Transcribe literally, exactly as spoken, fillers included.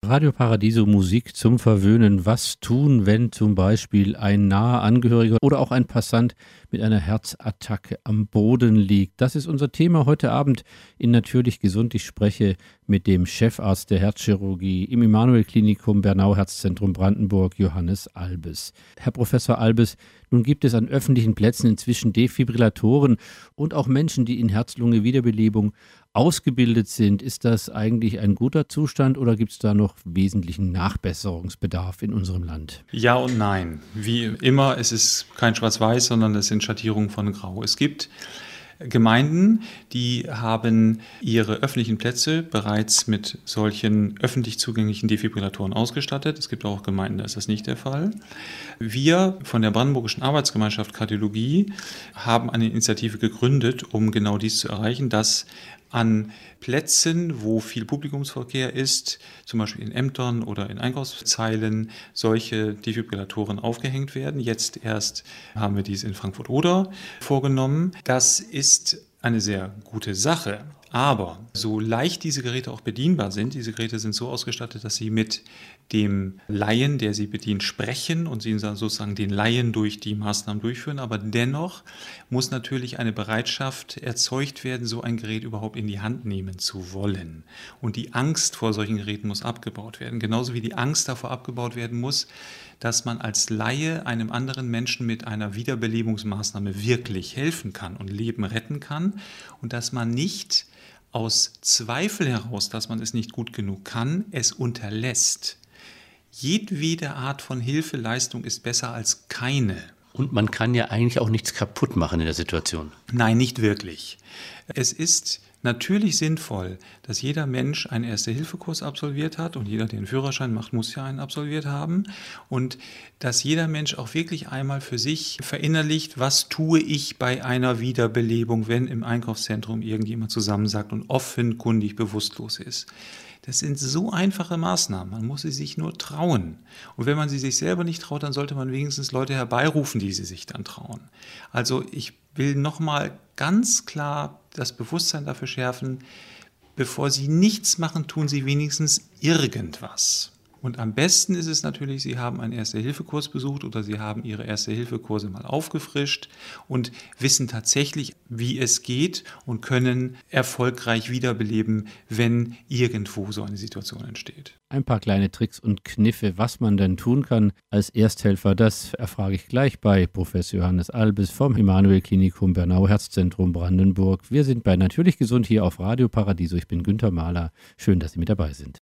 Radio Paradiso Musik zum Verwöhnen. Was tun, wenn zum Beispiel ein naher Angehöriger oder auch ein Passant mit einer Herzattacke am Boden liegt? Das ist unser Thema heute Abend in Natürlich Gesund. Ich spreche mit dem Chefarzt der Herzchirurgie im Immanuel-Klinikum Bernau Herzzentrum Brandenburg, Johannes Albes. Herr Professor Albes, nun gibt es an öffentlichen Plätzen inzwischen Defibrillatoren und auch Menschen, die in Herz-Lunge-Wiederbelebung ausgebildet sind. Ist das eigentlich ein guter Zustand oder gibt es da noch wesentlichen Nachbesserungsbedarf in unserem Land? Ja und nein. Wie immer, es ist kein Schwarz-Weiß, sondern es sind Schattierungen von Grau. Es gibt Gemeinden, die haben ihre öffentlichen Plätze bereits mit solchen öffentlich zugänglichen Defibrillatoren ausgestattet. Es gibt auch Gemeinden, da ist das nicht der Fall. Wir von der Brandenburgischen Arbeitsgemeinschaft Kardiologie haben eine Initiative gegründet, um genau dies zu erreichen, dass an Plätzen, wo viel Publikumsverkehr ist, zum Beispiel in Ämtern oder in Einkaufszeilen, solche Defibrillatoren aufgehängt werden. Jetzt erst haben wir dies in Frankfurt-Oder vorgenommen. Das ist eine sehr gute Sache. Aber so leicht diese Geräte auch bedienbar sind, diese Geräte sind so ausgestattet, dass sie mit dem Laien, der sie bedient, sprechen und sie sozusagen den Laien durch die Maßnahmen durchführen. Aber dennoch muss natürlich eine Bereitschaft erzeugt werden, so ein Gerät überhaupt in die Hand nehmen zu wollen. Und die Angst vor solchen Geräten muss abgebaut werden. Genauso wie die Angst davor abgebaut werden muss, dass man als Laie einem anderen Menschen mit einer Wiederbelebungsmaßnahme wirklich helfen kann und Leben retten kann und dass man nicht aus Zweifel heraus, dass man es nicht gut genug kann, es unterlässt. Jedwede Art von Hilfeleistung ist besser als keine. Und man kann ja eigentlich auch nichts kaputt machen in der Situation. Nein, nicht wirklich. Es ist natürlich sinnvoll, dass jeder Mensch einen Erste-Hilfe-Kurs absolviert hat und jeder, der einen Führerschein macht, muss ja einen absolviert haben und dass jeder Mensch auch wirklich einmal für sich verinnerlicht, was tue ich bei einer Wiederbelebung, wenn im Einkaufszentrum irgendjemand zusammensackt und offenkundig bewusstlos ist. Das sind so einfache Maßnahmen, man muss sie sich nur trauen. Und wenn man sie sich selber nicht traut, dann sollte man wenigstens Leute herbeirufen, die sie sich dann trauen. Also ich will nochmal ganz klar das Bewusstsein dafür schärfen, bevor Sie nichts machen, tun Sie wenigstens irgendwas. Und am besten ist es natürlich, Sie haben einen Erste-Hilfe-Kurs besucht oder Sie haben Ihre Erste-Hilfe-Kurse mal aufgefrischt und wissen tatsächlich, wie es geht und können erfolgreich wiederbeleben, wenn irgendwo so eine Situation entsteht. Ein paar kleine Tricks und Kniffe, was man denn tun kann als Ersthelfer, das erfrage ich gleich bei Professor Johannes Albes vom Immanuel-Klinikum Bernau Herzzentrum Brandenburg. Wir sind bei Natürlich Gesund hier auf Radio Paradiso. Ich bin Günther Mahler. Schön, dass Sie mit dabei sind.